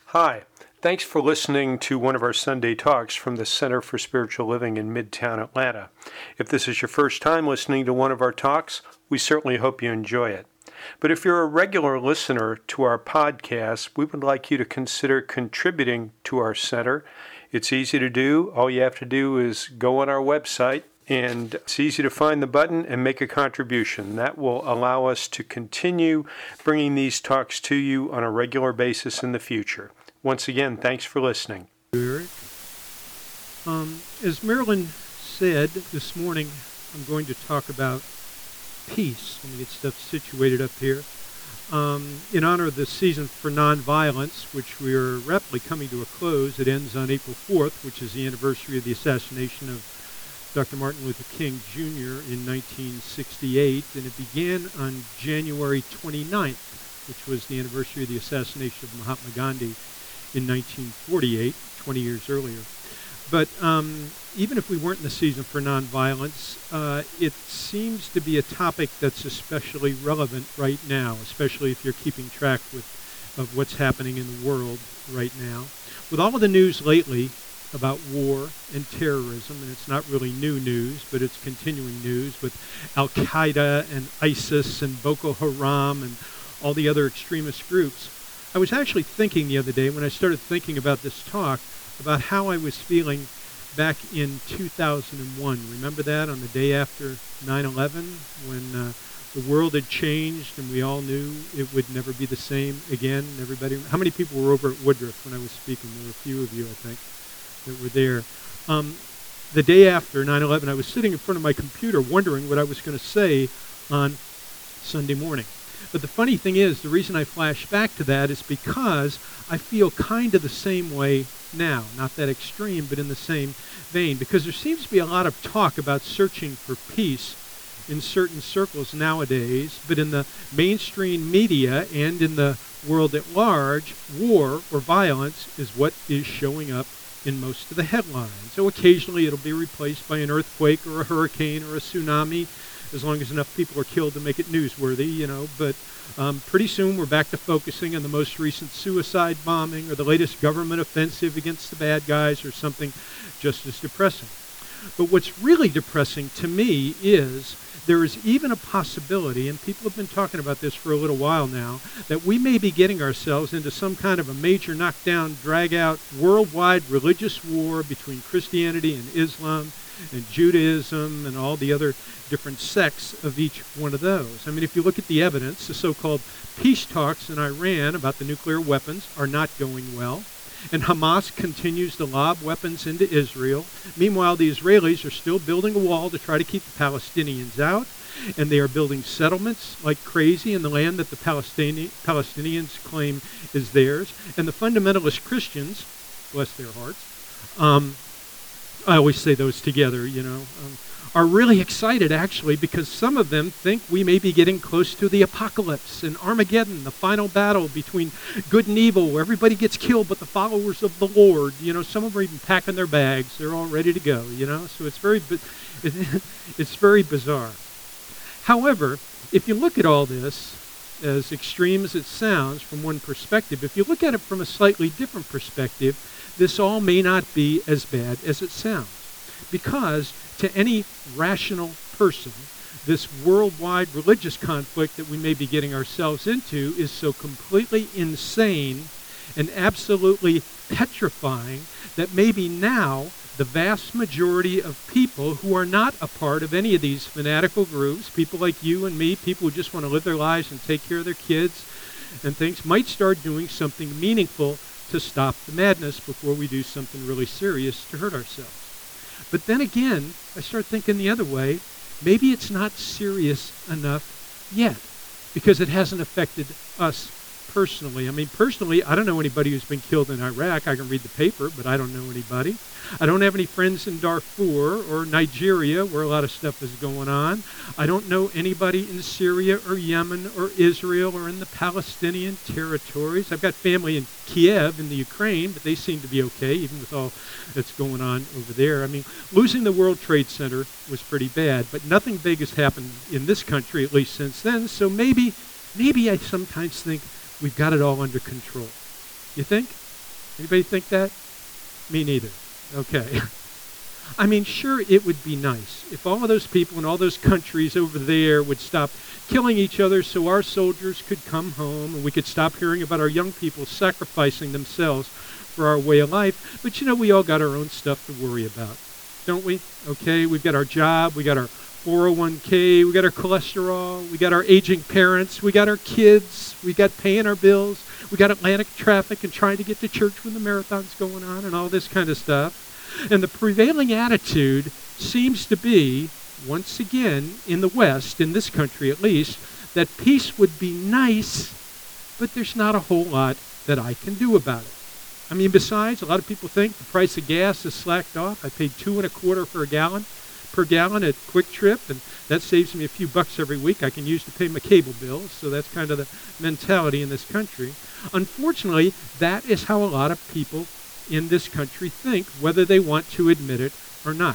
Hi, thanks for listening to one of our Sunday talks from the Center for Spiritual Living in Midtown Atlanta. If this is your first time listening to one of our talks, we certainly hope you enjoy it. But if you're a regular listener to our podcast, we would like you to consider contributing to our center. It's easy to do. All you have to do is go on our website, and it's easy to find the button and make a contribution. That will allow us to continue bringing these talks to you on a regular basis in the future. Once again, thanks for listening. Eric. As Marilyn said this morning, I'm going to talk about peace. Let me get stuff situated up here. In honor of the Season for Nonviolence, which we are rapidly coming to a close. It ends on April 4th, which is the anniversary of the assassination of Dr. Martin Luther King Jr. in 1968, and it began on January 29th, which was the anniversary of the assassination of Mahatma Gandhi in 1948, 20 years earlier. But even if we weren't in the Season for Nonviolence, it seems to be a topic that's especially relevant right now, especially if you're keeping track of what's happening in the world right now. With all of the news lately about war and terrorism, and it's not really new news, but it's continuing news with Al-Qaeda and ISIS and Boko Haram and all the other extremist groups. I was actually thinking the other day when I started thinking about this talk about how I was feeling back in 2001. Remember that, on the day after 9/11, when the world had changed and we all knew it would never be the same again? Everybody, how many people were over at Woodruff when I was speaking? There were a few of you, I think, that were there. The day after 9/11, I was sitting in front of my computer wondering what I was going to say on Sunday morning. But the funny thing is, the reason I flash back to that is because I feel kind of the same way now. Not that extreme, but in the same vein. Because there seems to be a lot of talk about searching for peace in certain circles nowadays, but in the mainstream media and in the world at large, war or violence is what is showing up in most of the headlines. So occasionally it'll be replaced by an earthquake or a hurricane or a tsunami, as long as enough people are killed to make it newsworthy, but pretty soon we're back to focusing on the most recent suicide bombing or the latest government offensive against the bad guys or something just as depressing. But what's really depressing to me is there is even a possibility, and people have been talking about this for a little while now, that we may be getting ourselves into some kind of a major knockdown, drag-out, worldwide religious war between Christianity and Islam and Judaism and all the other different sects of each one of those. I mean, if you look at the evidence, the so-called peace talks in Iran about the nuclear weapons are not going well, and Hamas continues to lob weapons into Israel. Meanwhile, the Israelis are still building a wall to try to keep the Palestinians out, and they are building settlements like crazy in the land that the Palestinians claim is theirs. And the fundamentalist Christians, bless their hearts, I always say those together, are really excited, actually, because some of them think we may be getting close to the apocalypse and Armageddon, the final battle between good and evil, where everybody gets killed but the followers of the Lord. Some of them are even packing their bags. They're all ready to go, So it's very bizarre. However, if you look at all this, as extreme as it sounds from one perspective, if you look at it from a slightly different perspective, this all may not be as bad as it sounds. Because to any rational person, this worldwide religious conflict that we may be getting ourselves into is so completely insane and absolutely petrifying that maybe now the vast majority of people who are not a part of any of these fanatical groups, people like you and me, people who just want to live their lives and take care of their kids and things, might start doing something meaningful to stop the madness before we do something really serious to hurt ourselves. But then again, I start thinking the other way. Maybe it's not serious enough yet because it hasn't affected us personally. I mean, personally, I don't know anybody who's been killed in Iraq. I can read the paper, but I don't know anybody. I don't have any friends in Darfur or Nigeria, where a lot of stuff is going on. I don't know anybody in Syria or Yemen or Israel or in the Palestinian territories. I've got family in Kiev in the Ukraine, but they seem to be okay, even with all that's going on over there. I mean, losing the World Trade Center was pretty bad, but nothing big has happened in this country, at least since then. So maybe I sometimes think we've got it all under control. You think? Anybody think that? Me neither. Okay. I mean, sure, it would be nice if all of those people in all those countries over there would stop killing each other so our soldiers could come home and we could stop hearing about our young people sacrificing themselves for our way of life. But, we all got our own stuff to worry about, don't we? Okay, we've got our job, we got our 401k, we got our cholesterol, we got our aging parents, we got our kids, we got paying our bills, we got Atlantic traffic and trying to get to church when the marathon's going on and all this kind of stuff. And the prevailing attitude seems to be, once again, in the West, in this country at least, that peace would be nice, but there's not a whole lot that I can do about it. I mean, besides, a lot of people think the price of gas is slacked off. I paid $2.25 per gallon at Quick Trip, and that saves me a few bucks every week I can use to pay my cable bills. So that's kind of the mentality in this country. Unfortunately, that is how a lot of people in this country think, whether they want to admit it or not.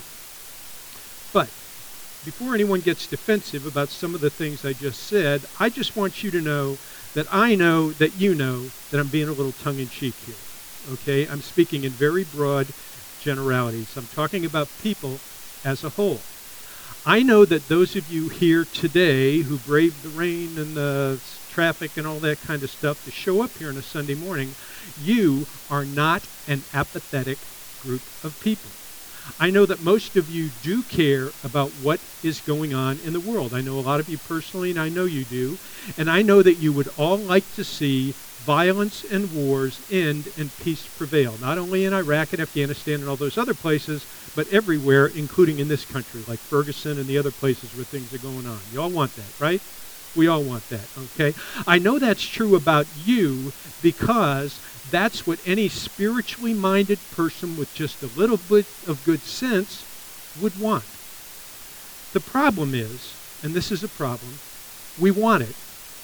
But before anyone gets defensive about some of the things I just said, I just want you to know that I know that you know that I'm being a little tongue-in-cheek here. Okay? I'm speaking in very broad generalities. I'm talking about people as a whole. I know that those of you here today who braved the rain and the traffic and all that kind of stuff to show up here on a Sunday morning, you are not an apathetic group of people. I know that most of you do care about what is going on in the world. I know a lot of you personally, and I know you do. And I know that you would all like to see violence and wars end and peace prevail, not only in Iraq and Afghanistan and all those other places, but everywhere, including in this country, like Ferguson and the other places where things are going on. You all want that, right? We all want that, okay? I know that's true about you because that's what any spiritually minded person with just a little bit of good sense would want. The problem is, and this is a problem, we want it.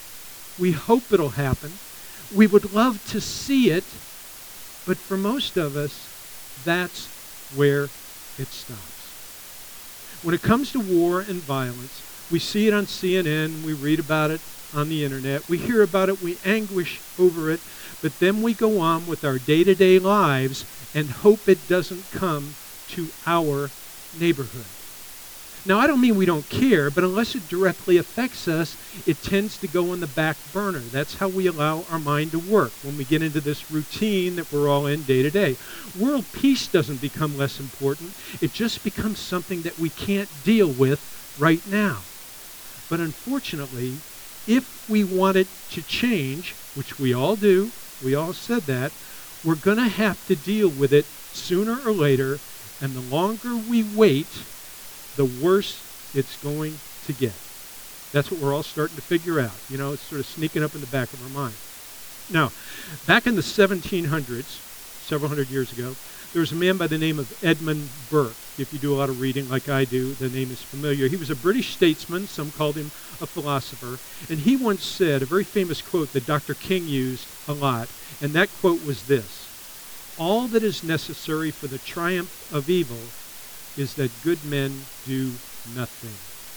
We hope it'll happen. We would love to see it, but for most of us, that's where it stops. When it comes to war and violence, we see it on CNN, we read about it on the internet, we hear about it, we anguish over it, but then we go on with our day-to-day lives and hope it doesn't come to our neighborhood. Now, I don't mean we don't care, but unless it directly affects us, it tends to go on the back burner. That's how we allow our mind to work when we get into this routine that we're all in day to day. World peace doesn't become less important. It just becomes something that we can't deal with right now. But unfortunately, if we want it to change, which we all do, we all said that, we're going to have to deal with it sooner or later, and the longer we wait, the worse it's going to get. That's what we're all starting to figure out. It's sort of sneaking up in the back of our mind. Now, back in the 1700s, several hundred years ago, there was a man by the name of Edmund Burke. If you do a lot of reading like I do, the name is familiar. He was a British statesman. Some called him a philosopher. And he once said a very famous quote that Dr. King used a lot. And that quote was this: "All that is necessary for the triumph of evil is that good men do nothing."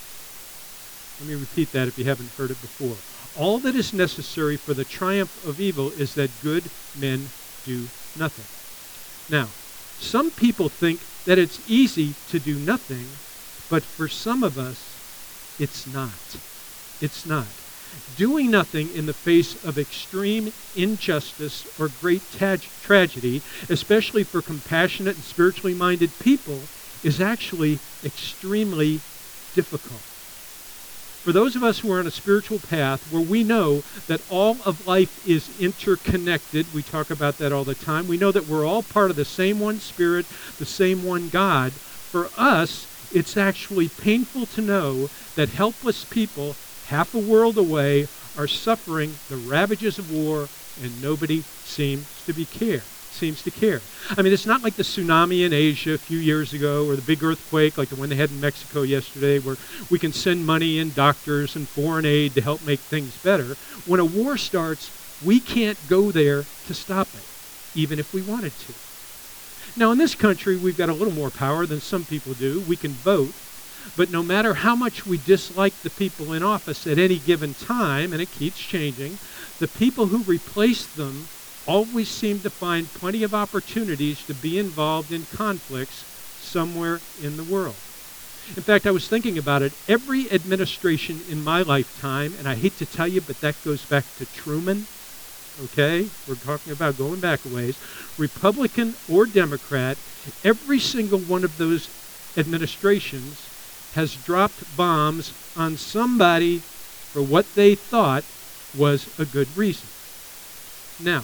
Let me repeat that if you haven't heard it before. All that is necessary for the triumph of evil is that good men do nothing. Now, some people think that it's easy to do nothing, but for some of us, it's not. It's not. Doing nothing in the face of extreme injustice or great tragedy, especially for compassionate and spiritually minded people, is actually extremely difficult. For those of us who are on a spiritual path where we know that all of life is interconnected, we talk about that all the time, we know that we're all part of the same one Spirit, the same one God, for us, it's actually painful to know that helpless people half a world away are suffering the ravages of war and nobody seems to care. I mean, it's not like the tsunami in Asia a few years ago or the big earthquake like the one they had in Mexico yesterday where we can send money and doctors and foreign aid to help make things better. When a war starts, we can't go there to stop it, even if we wanted to. Now, in this country, we've got a little more power than some people do. We can vote. But no matter how much we dislike the people in office at any given time, and it keeps changing, the people who replace them always seem to find plenty of opportunities to be involved in conflicts somewhere in the world. In fact, I was thinking about it. Every administration in my lifetime, and I hate to tell you, but that goes back to Truman, okay? We're talking about going back a ways. Republican or Democrat, every single one of those administrations has dropped bombs on somebody for what they thought was a good reason. Now,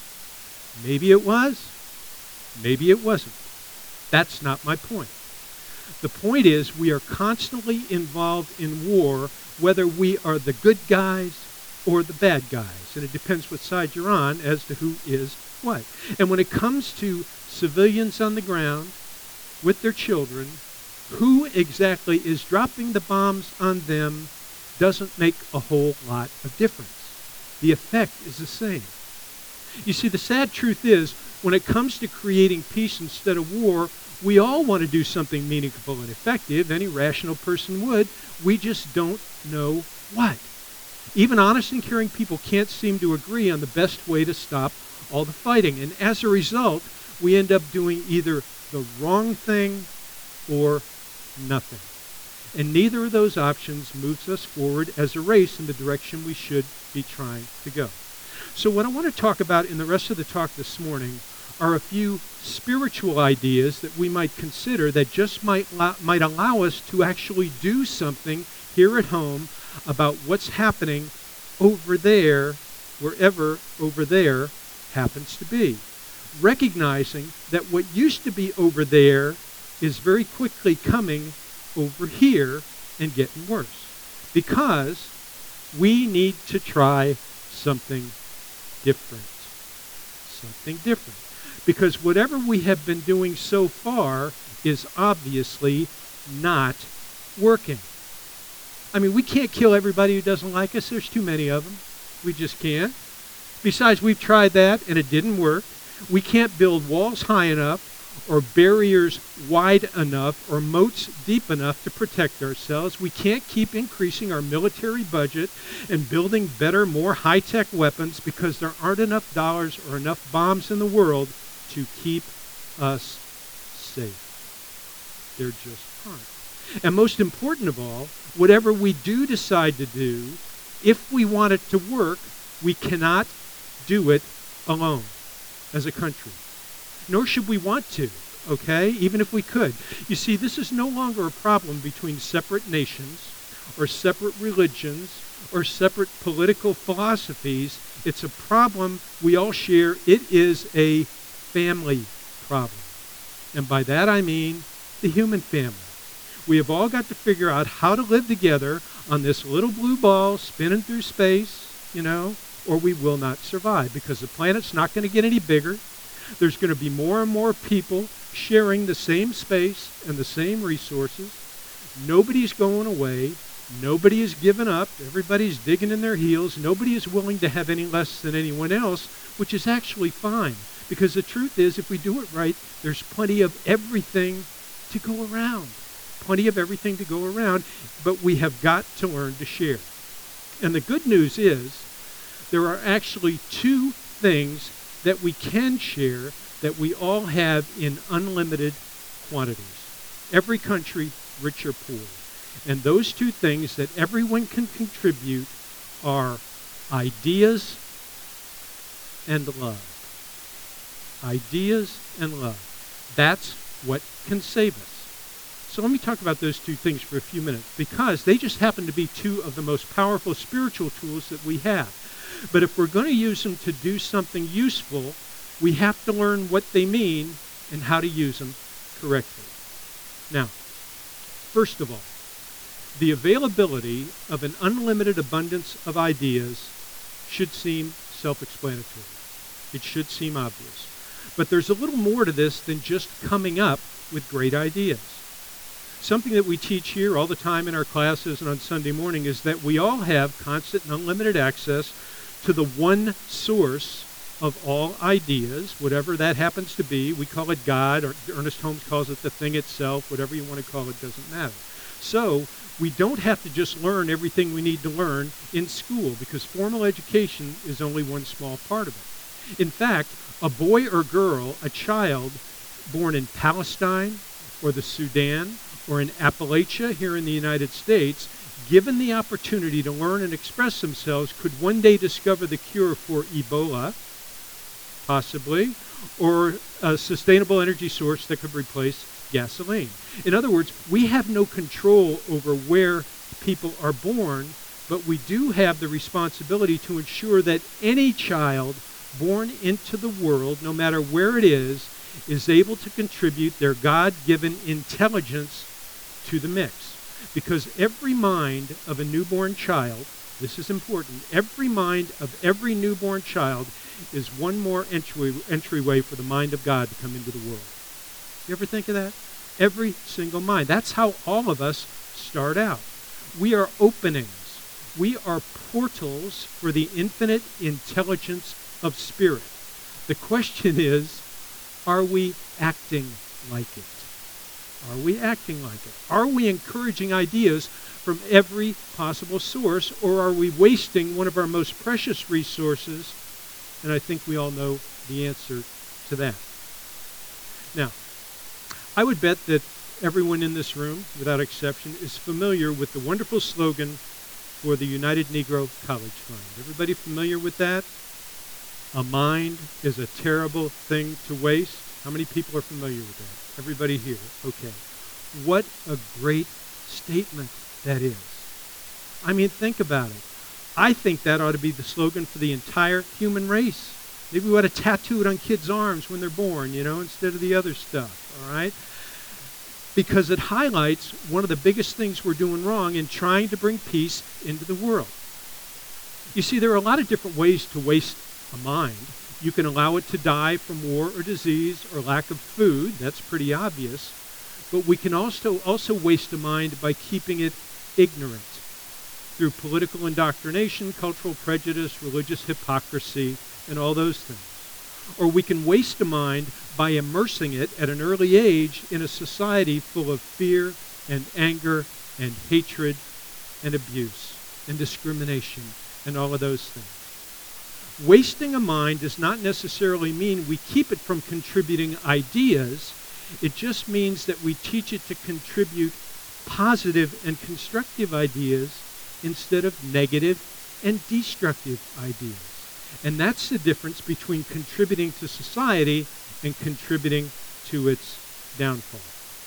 maybe it was, maybe it wasn't. That's not my point. The point is we are constantly involved in war, whether we are the good guys or the bad guys. And it depends what side you're on as to who is what. And when it comes to civilians on the ground with their children, who exactly is dropping the bombs on them doesn't make a whole lot of difference. The effect is the same. You see, the sad truth is, when it comes to creating peace instead of war, we all want to do something meaningful and effective. Any rational person would. We just don't know what. Even honest and caring people can't seem to agree on the best way to stop all the fighting. And as a result, we end up doing either the wrong thing or nothing. And neither of those options moves us forward as a race in the direction we should be trying to go. So what I want to talk about in the rest of the talk this morning are a few spiritual ideas that we might consider that just might allow us to actually do something here at home about what's happening over there, wherever over there happens to be. Recognizing that what used to be over there is very quickly coming over here and getting worse. Because we need to try something different. Something different. Because whatever we have been doing so far is obviously not working. I mean, we can't kill everybody who doesn't like us. There's too many of them. We just can't. Besides, we've tried that and it didn't work. We can't build walls high enough or barriers wide enough or moats deep enough to protect ourselves. We can't keep increasing our military budget and building better, more high-tech weapons because there aren't enough dollars or enough bombs in the world to keep us safe. There just aren't. And most important of all, whatever we do decide to do, if we want it to work, we cannot do it alone as a country. Nor should we want to, okay, even if we could. You see, this is no longer a problem between separate nations or separate religions or separate political philosophies. It's a problem we all share. It is a family problem. And by that I mean the human family. We have all got to figure out how to live together on this little blue ball spinning through space, or we will not survive because the planet's not going to get any bigger. There's going to be more and more people sharing the same space and the same resources. Nobody's going away. Nobody is giving up. Everybody's digging in their heels. Nobody is willing to have any less than anyone else, which is actually fine. Because the truth is, if we do it right, there's plenty of everything to go around. Plenty of everything to go around, but we have got to learn to share. And the good news is, there are actually two things that we can share that we all have in unlimited quantities. Every country, rich or poor. And those two things that everyone can contribute are ideas and love. Ideas and love. That's what can save us. So let me talk about those two things for a few minutes because they just happen to be two of the most powerful spiritual tools that we have. But if we're going to use them to do something useful, we have to learn what they mean and how to use them correctly. Now, first of all, the availability of an unlimited abundance of ideas should seem self-explanatory. It should seem obvious. But there's a little more to this than just coming up with great ideas. Something that we teach here all the time in our classes and on Sunday morning is that we all have constant and unlimited access to the one source of all ideas, whatever that happens to be. We call it God, or Ernest Holmes calls it the thing itself. Whatever you want to call it doesn't matter. So we don't have to just learn everything we need to learn in school because formal education is only one small part of it. In fact, a boy or girl, a child born in Palestine or the Sudan or in Appalachia here in the United States, given the opportunity to learn and express themselves, could one day discover the cure for Ebola, possibly, or a sustainable energy source that could replace gasoline. In other words, we have no control over where people are born, but we do have the responsibility to ensure that any child born into the world, no matter where it is able to contribute their God-given intelligence to the mix. Because every mind of a newborn child, this is important, every mind of every newborn child is one more entryway for the mind of God to come into the world. You ever think of that? Every single mind. That's how all of us start out. We are openings. We are portals for the infinite intelligence of spirit. The question is, are we acting like it? Are we acting like it? Are we encouraging ideas from every possible source, or are we wasting one of our most precious resources? And I think we all know the answer to that. Now, I would bet that everyone in this room, without exception, is familiar with the wonderful slogan for the United Negro College Fund. Everybody familiar with that? A mind is a terrible thing to waste. How many people are familiar with that? Everybody here. Okay. What a great statement that is. I mean, think about it. I think that ought to be the slogan for the entire human race. Maybe we ought to tattoo it on kids' arms when they're born, instead of the other stuff, all right? Because it highlights one of the biggest things we're doing wrong in trying to bring peace into the world. You see, there are a lot of different ways to waste a mind. You can allow it to die from war or disease or lack of food. That's pretty obvious. But we can also waste a mind by keeping it ignorant through political indoctrination, cultural prejudice, religious hypocrisy, and all those things. Or we can waste a mind by immersing it at an early age in a society full of fear and anger and hatred and abuse and discrimination and all of those things. Wasting a mind does not necessarily mean we keep it from contributing ideas. It just means that we teach it to contribute positive and constructive ideas instead of negative and destructive ideas. And that's the difference between contributing to society and contributing to its downfall.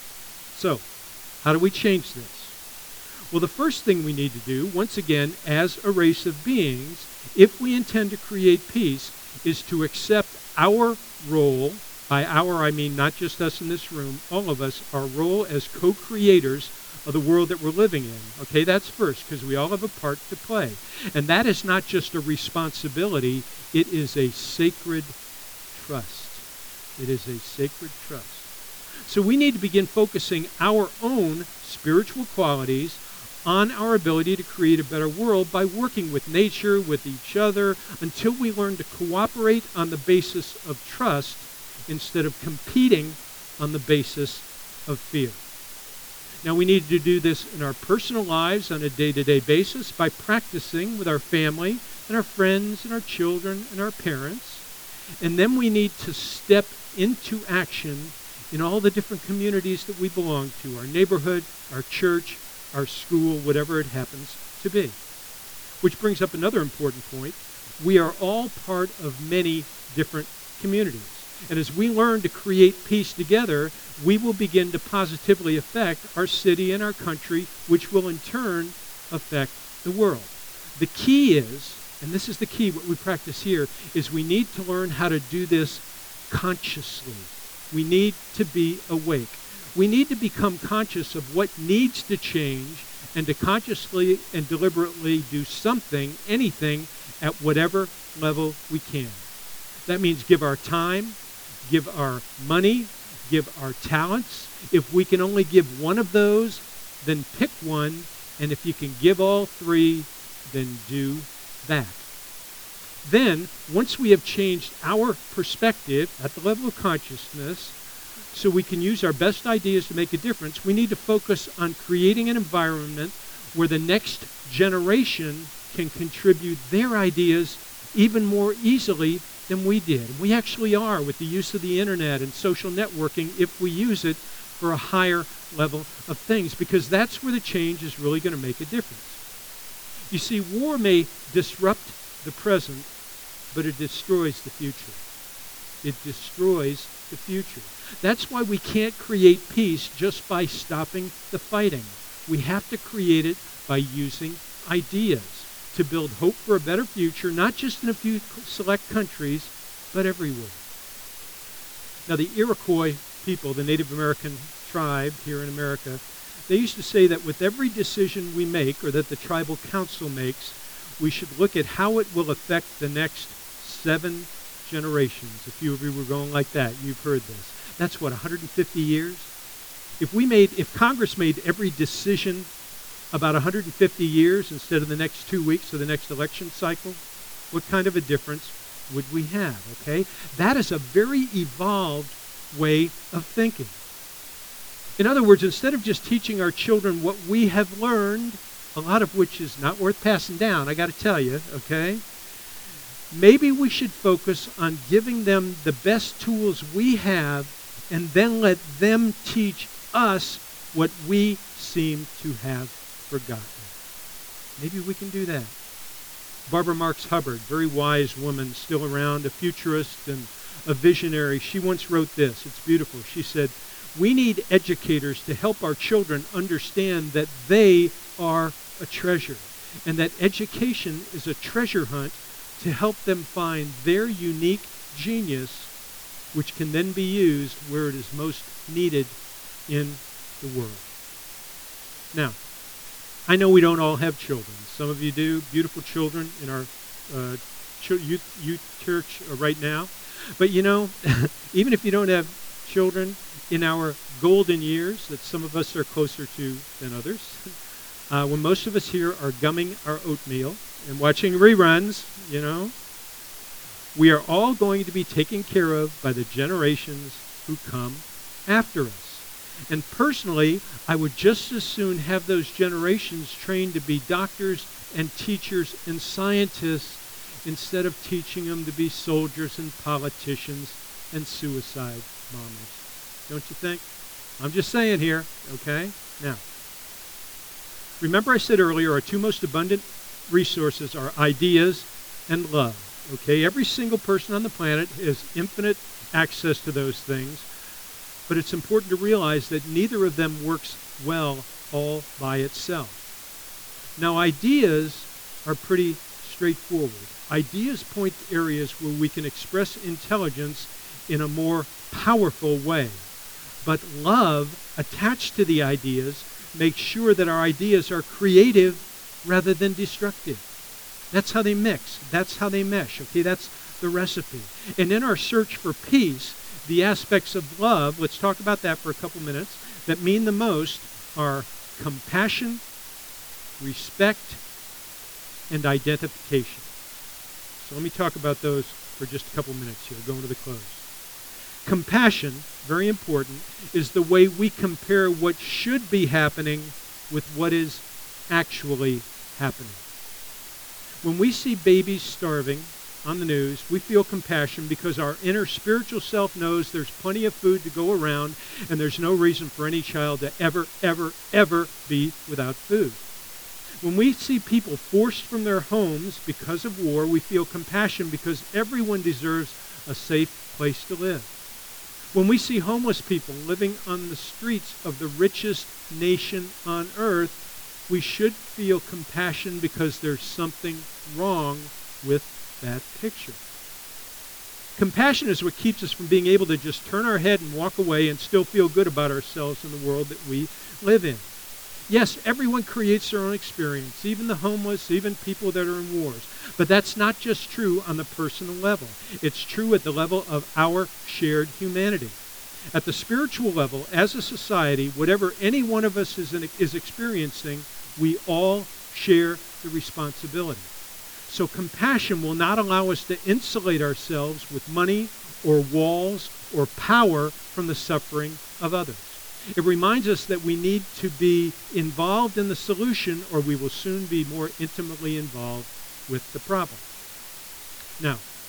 So, how do we change this? Well, the first thing we need to do, once again, as a race of beings, if we intend to create peace, is to accept our role. By our, I mean not just us in this room, all of us, our role as co-creators of the world that we're living in. Okay, that's first, because we all have a part to play. And that is not just a responsibility, it is a sacred trust. It is a sacred trust. So we need to begin focusing our own spiritual qualities on our ability to create a better world by working with nature, with each other, until we learn to cooperate on the basis of trust instead of competing on the basis of fear. Now, we need to do this in our personal lives on a day-to-day basis by practicing with our family and our friends and our children and our parents. And then we need to step into action in all the different communities that we belong to, our neighborhood, our church, our school, whatever it happens to be. Which brings up another important point. We are all part of many different communities. And as we learn to create peace together, we will begin to positively affect our city and our country, which will in turn affect the world. The key is, and this is the key, what we practice here, is we need to learn how to do this consciously. We need to be awake. We need to become conscious of what needs to change and to consciously and deliberately do something, anything, at whatever level we can. That means give our time, give our money, give our talents. If we can only give one of those, then pick one. And if you can give all three, then do that. Then, once we have changed our perspective at the level of consciousness, so we can use our best ideas to make a difference, we need to focus on creating an environment where the next generation can contribute their ideas even more easily than we did. We actually are with the use of the internet and social networking if we use it for a higher level of things, because that's where the change is really going to make a difference. You see, war may disrupt the present, but it destroys the future. It destroys the future. That's why we can't create peace just by stopping the fighting. We have to create it by using ideas to build hope for a better future, not just in a few select countries, but everywhere. Now, the Iroquois people, the Native American tribe here in America, they used to say that with every decision we make, or that the tribal council makes, we should look at how it will affect the next 7 generations. A few of you were going like that. You've heard this. That's what, 150 years? If Congress made every decision about 150 years instead of the next 2 weeks of the next election cycle, what kind of a difference would we have, okay? That is a very evolved way of thinking. In other words, instead of just teaching our children what we have learned, a lot of which is not worth passing down, I got to tell you, okay? Maybe we should focus on giving them the best tools we have and then let them teach us what we seem to have forgotten. Maybe we can do that. Barbara Marx Hubbard, very wise woman, still around, a futurist and a visionary, she once wrote this. It's beautiful. She said, "We need educators to help our children understand that they are a treasure, and that education is a treasure hunt to help them find their unique genius, which can then be used where it is most needed in the world." Now, I know we don't all have children. Some of you do, beautiful children in our youth church right now. But you know, even if you don't have children, in our golden years that some of us are closer to than others, when most of us here are gumming our oatmeal and watching reruns, you know, we are all going to be taken care of by the generations who come after us. And personally, I would just as soon have those generations trained to be doctors and teachers and scientists instead of teaching them to be soldiers and politicians and suicide bombers. Don't you think? I'm just saying here, okay? Now, remember I said earlier our 2 most abundant resources are ideas and love, okay? Every single person on the planet has infinite access to those things, but it's important to realize that neither of them works well all by itself. Now, ideas are pretty straightforward. Ideas point to areas where we can express intelligence in a more powerful way. But love attached to the ideas makes sure that our ideas are creative rather than destructive. That's how they mix. That's how they mesh. Okay, that's the recipe. And in our search for peace, the aspects of love, let's talk about that for a couple minutes, that mean the most are compassion, respect, and identification. So let me talk about those for just a couple minutes here, going to the close. Compassion, very important, is the way we compare what should be happening with what is actually happening. When we see babies starving on the news, we feel compassion because our inner spiritual self knows there's plenty of food to go around and there's no reason for any child to ever, ever, ever be without food. When we see people forced from their homes because of war, we feel compassion because everyone deserves a safe place to live. When we see homeless people living on the streets of the richest nation on earth, we should feel compassion because there's something wrong with that picture. Compassion is what keeps us from being able to just turn our head and walk away and still feel good about ourselves in the world that we live in. Yes, everyone creates their own experience, even the homeless, even people that are in wars. But that's not just true on the personal level. It's true at the level of our shared humanity. At the spiritual level, as a society, whatever any one of us is experiencing, we all share the responsibility. So compassion will not allow us to insulate ourselves with money or walls or power from the suffering of others. It reminds us that we need to be involved in the solution or we will soon be more intimately involved with the problem. Now,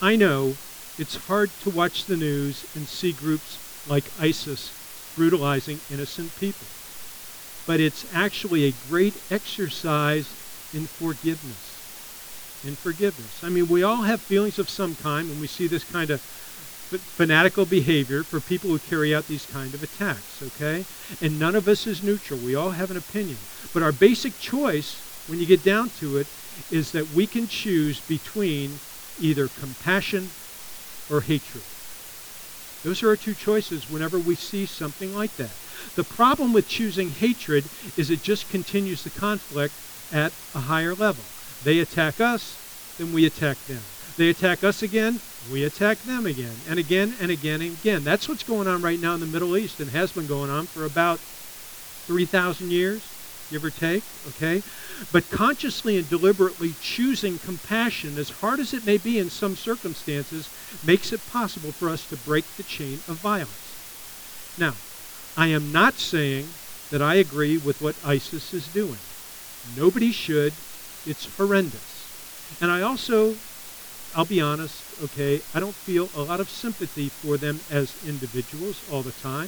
I know it's hard to watch the news and see groups like ISIS brutalizing innocent people, but it's actually a great exercise in forgiveness. In forgiveness. I mean, we all have feelings of some kind when we see this kind of fanatical behavior for people who carry out these kind of attacks, okay? And none of us is neutral. We all have an opinion. But our basic choice, when you get down to it, is that we can choose between either compassion or hatred. Those are our two choices whenever we see something like that. The problem with choosing hatred is it just continues the conflict at a higher level. They attack us, then we attack them. They attack us again, we attack them again, and again, and again, and again. That's what's going on right now in the Middle East and has been going on for about 3,000 years, give or take, okay? But consciously and deliberately choosing compassion, as hard as it may be in some circumstances, makes it possible for us to break the chain of violence. Now, I am not saying that I agree with what ISIS is doing. Nobody should. It's horrendous. And I'll be honest, okay, I don't feel a lot of sympathy for them as individuals all the time.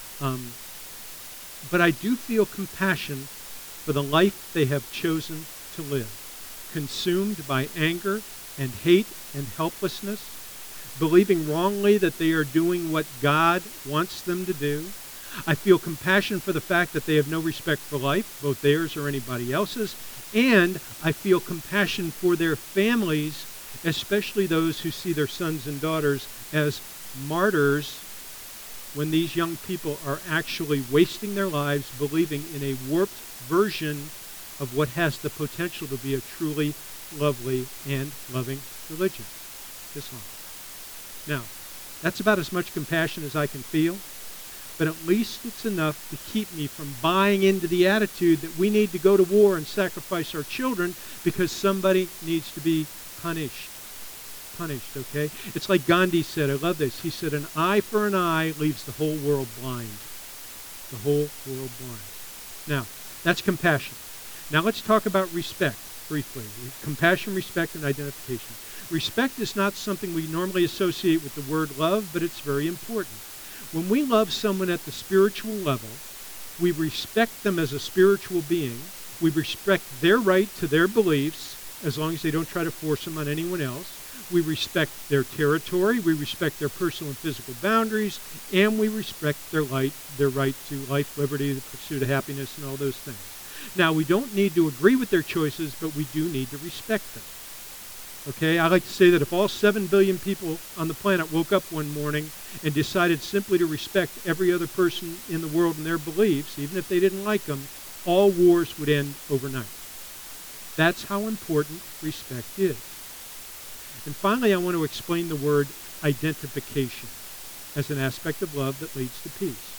But I do feel compassion for the life they have chosen to live, consumed by anger and hate and helplessness, believing wrongly that they are doing what God wants them to do. I feel compassion for the fact that they have no respect for life, both theirs or anybody else's, and I feel compassion for their families, especially those who see their sons and daughters as martyrs when these young people are actually wasting their lives believing in a warped version of what has the potential to be a truly lovely and loving religion, Islam. Now, that's about as much compassion as I can feel, but at least it's enough to keep me from buying into the attitude that we need to go to war and sacrifice our children because somebody needs to be punished. Punished, okay? It's like Gandhi said, I love this. He said, an eye for an eye leaves the whole world blind. The whole world blind. Now, that's compassion. Now let's talk about respect briefly. Compassion, respect, and identification. Respect is not something we normally associate with the word love, but it's very important. When we love someone at the spiritual level, we respect them as a spiritual being. We respect their right to their beliefs, as long as they don't try to force them on anyone else. We respect their territory. We respect their personal and physical boundaries. And we respect their right to life, liberty, the pursuit of happiness, and all those things. Now, we don't need to agree with their choices, but we do need to respect them. Okay, I like to say that if all 7 billion people on the planet woke up one morning and decided simply to respect every other person in the world and their beliefs, even if they didn't like them, all wars would end overnight. That's how important respect is. And finally, I want to explain the word identification as an aspect of love that leads to peace.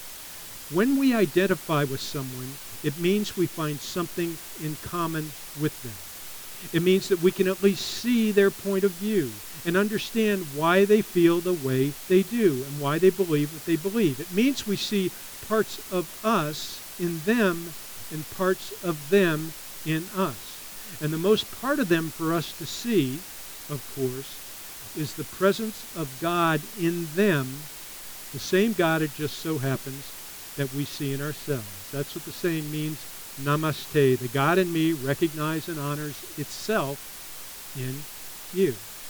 When we identify with someone, it means we find something in common with them. It means that we can at least see their point of view and understand why they feel the way they do and why they believe what they believe. It means we see parts of us in them and parts of them in us. And the most part of them for us to see, of course, is the presence of God in them, the same God it just so happens that we see in ourselves. That's what the saying means, namaste. The God in me recognizes and honors itself in you.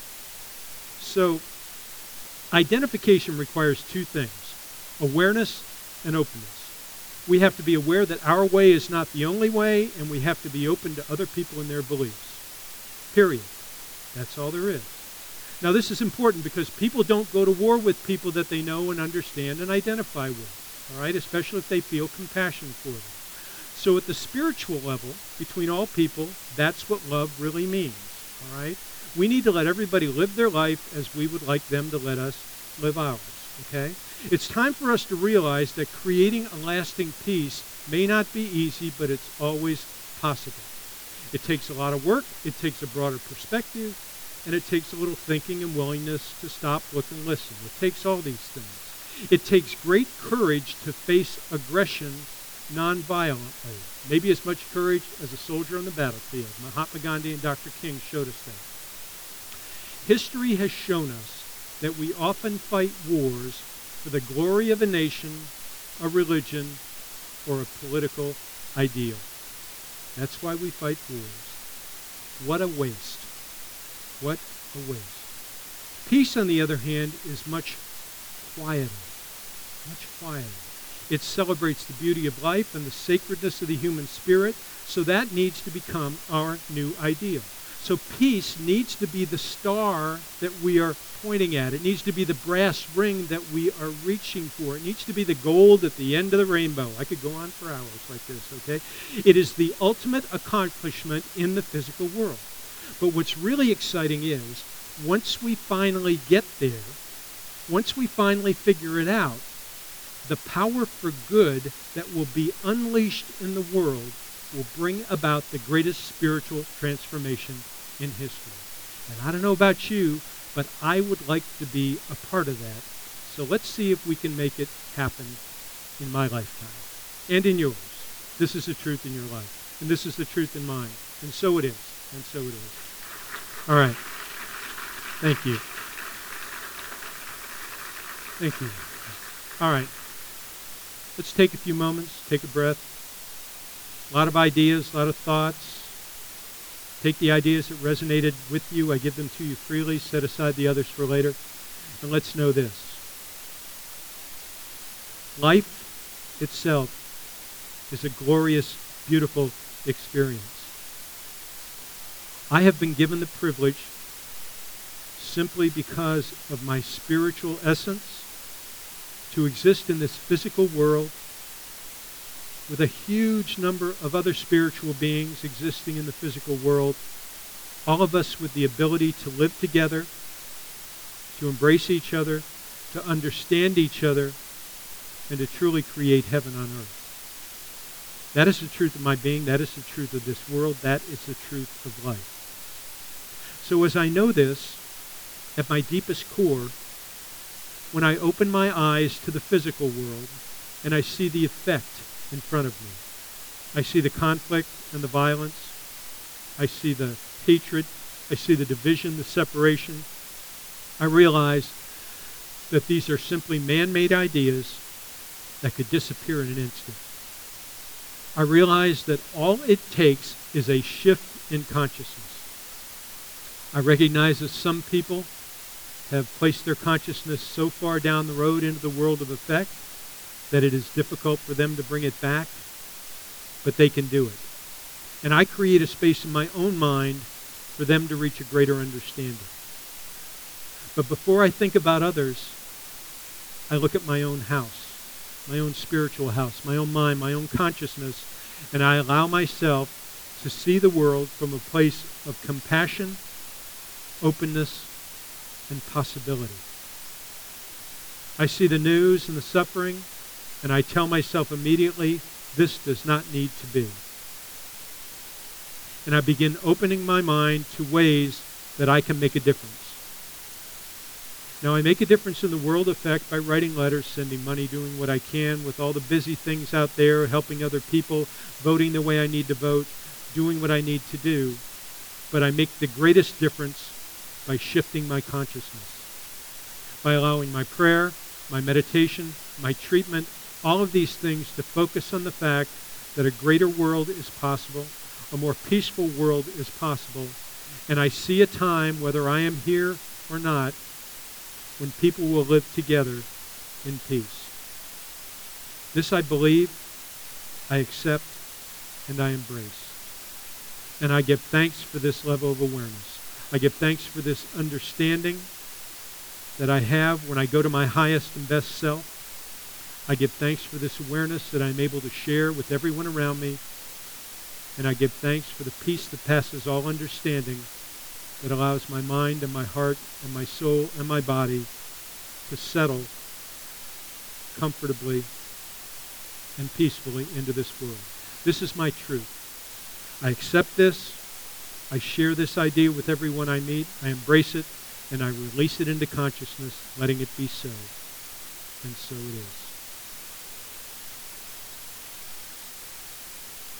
So, identification requires two things, awareness and openness. We have to be aware that our way is not the only way, and we have to be open to other people and their beliefs. Period. That's all there is. Now, this is important because people don't go to war with people that they know and understand and identify with. All right, especially if they feel compassion for them. So at the spiritual level, between all people, that's what love really means. All right? We need to let everybody live their life as we would like them to let us live ours. Okay? It's time for us to realize that creating a lasting peace may not be easy, but it's always possible. It takes a lot of work, it takes a broader perspective, and it takes a little thinking and willingness to stop, look, and listen. It takes all these things. It takes great courage to face aggression non-violently. Maybe as much courage as a soldier on the battlefield. Mahatma Gandhi and Dr. King showed us History has shown us that we often fight wars for the glory of a nation, a religion, or a political ideal. That's why we fight wars. What a waste. What a waste. Peace, on the other hand, is much quieter. Much quieter. It celebrates the beauty of life and the sacredness of the human spirit, so that needs to become our new ideal. So peace needs to be the star that we are pointing at. It needs to be the brass ring that we are reaching for. It needs to be the gold at the end of the rainbow. I could go on for hours like this, okay? It is the ultimate accomplishment in the physical world. But what's really exciting is, once we finally get there, once we finally figure it out, the power for good that will be unleashed in the world will bring about the greatest spiritual transformation in history. And I don't know about you, but I would like to be a part of that. So let's see if we can make it happen in my lifetime and in yours. This is the truth in your life, and this is the truth in mine. And so it is. And so it is. All right. Thank you. Thank you. All right. Let's take a few moments, take a breath. A lot of ideas, a lot of thoughts. Take the ideas that resonated with you. I give them to you freely. Set aside the others for later. And let's know this. Life itself is a glorious, beautiful experience. I have been given the privilege, simply because of my spiritual essence, to exist in this physical world with a huge number of other spiritual beings existing in the physical world, all of us with the ability to live together, to embrace each other, to understand each other, and to truly create heaven on earth. That is the truth of my being. That is the truth of this world. That is the truth of life. So as I know this, at my deepest core, when I open my eyes to the physical world and I see the effect in front of me, I see the conflict and the violence, I see the hatred, I see the division, the separation, I realize that these are simply man-made ideas that could disappear in an instant. I realize that all it takes is a shift in consciousness. I recognize that some people have placed their consciousness so far down the road into the world of effect that it is difficult for them to bring it back, but they can do it. And I create a space in my own mind for them to reach a greater understanding. But before I think about others, I look at my own house, my own spiritual house, my own mind, my own consciousness, and I allow myself to see the world from a place of compassion, openness, and possibility. I see the news and the suffering, and I tell myself immediately, this does not need to be. And I begin opening my mind to ways that I can make a difference. Now, I make a difference in the world effect by writing letters, sending money, doing what I can with all the busy things out there, helping other people, voting the way I need to vote, doing what I need to do. But I make the greatest difference by shifting my consciousness, by allowing my prayer, my meditation, my treatment, all of these things to focus on the fact that a greater world is possible, a more peaceful world is possible, and I see a time, whether I am here or not, when people will live together in peace. This I believe, I accept, and I embrace. And I give thanks for this level of awareness. I give thanks for this understanding that I have when I go to my highest and best self. I give thanks for this awareness that I'm able to share with everyone around me. And I give thanks for the peace that passes all understanding that allows my mind and my heart and my soul and my body to settle comfortably and peacefully into this world. This is my truth. I accept this. I share this idea with everyone I meet. I embrace it, and I release it into consciousness, letting it be so. And so it is.